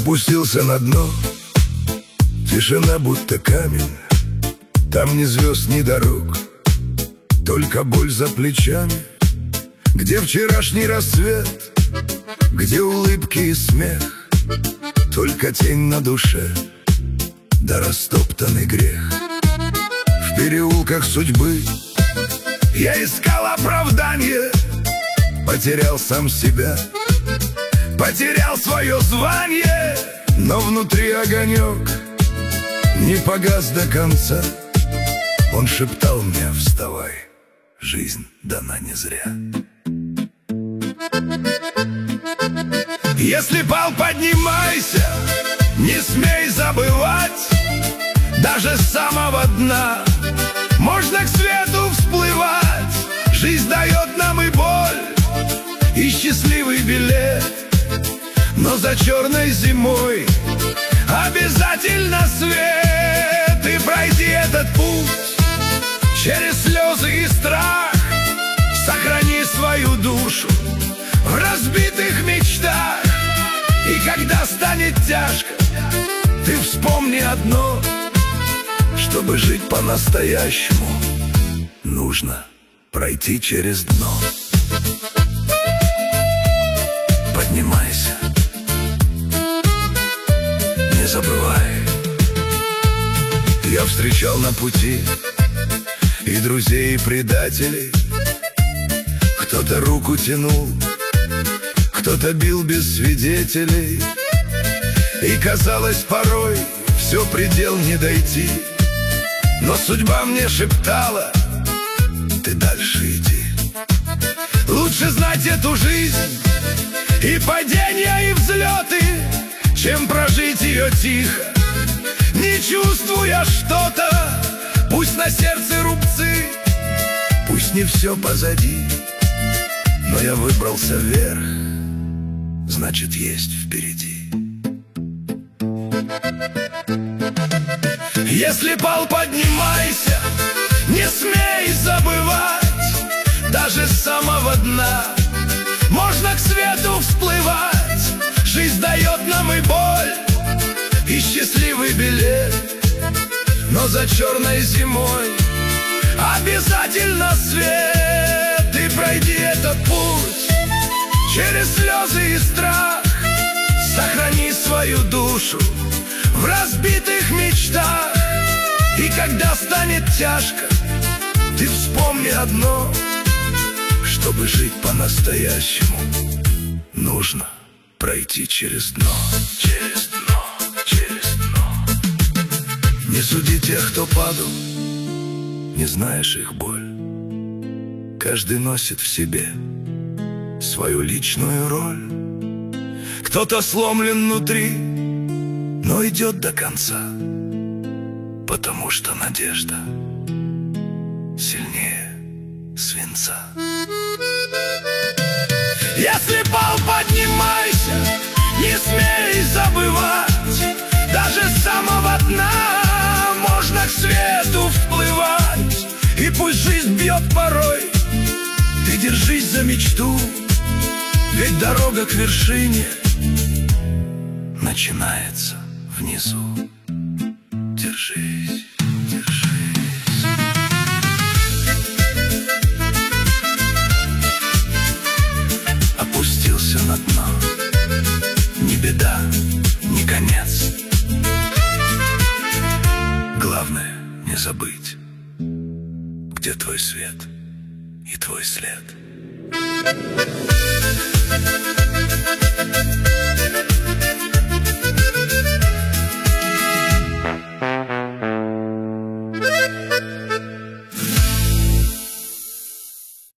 Опустился на дно, тишина будто камень. Там ни звезд, ни дорог, только боль за плечами. Где вчерашний рассвет, где улыбки и смех, только тень на душе, да растоптанный грех. В переулках судьбы я искал оправдание, потерял сам себя, потерял свое звание. Но внутри огонек не погас до конца. Он шептал мне: вставай, жизнь дана не зря. Если пал, поднимайся, не смей забывать. Даже с самого дна можно к свету всплывать. Жизнь дает нам и боль, и счастливый билет. Но за черной зимой обязательно свет. И пройди этот путь через слезы и страх. Сохрани свою душу в разбитых мечтах. И когда станет тяжко, ты вспомни одно: чтобы жить по-настоящему, нужно пройти через дно. Поднимайся, не забывай. Я встречал на пути и друзей, и предателей. Кто-то руку тянул, кто-то бил без свидетелей. И казалось порой все предел не дойти. Но судьба мне шептала: ты дальше иди. Лучше знать эту жизнь, и падения, и взлеты, чем прожить ее тихо, не чувствуя что-то. Пусть на сердце рубцы, пусть не все позади, но я выбрался вверх, значит, есть впереди. Если пал, поднимайся, не смей забывать. Даже с самого дна можно к свету всплывать. Жизнь дает нам и боль, и счастливый билет. Но за черной зимой обязательно свет. И пройди этот путь через слезы и страх. Сохрани свою душу в разбитых мечтах. И когда станет тяжко, ты вспомни одно: чтобы жить по-настоящему, нужно пройти через дно. Через дно, через дно. Не суди тех, кто падал, не знаешь их боль. Каждый носит в себе свою личную роль. Кто-то сломлен внутри, но идет до конца, потому что надежда сильнее свинца. Если пал, поднимайся, не смей забывать. Даже с самого дна можно к свету всплывать. И пусть жизнь бьет порой, ты держись за мечту, ведь дорога к вершине начинается внизу. Держись, держись. Опустился на дно, не беда, не конец. Главное не забыть, где твой свет и твой след.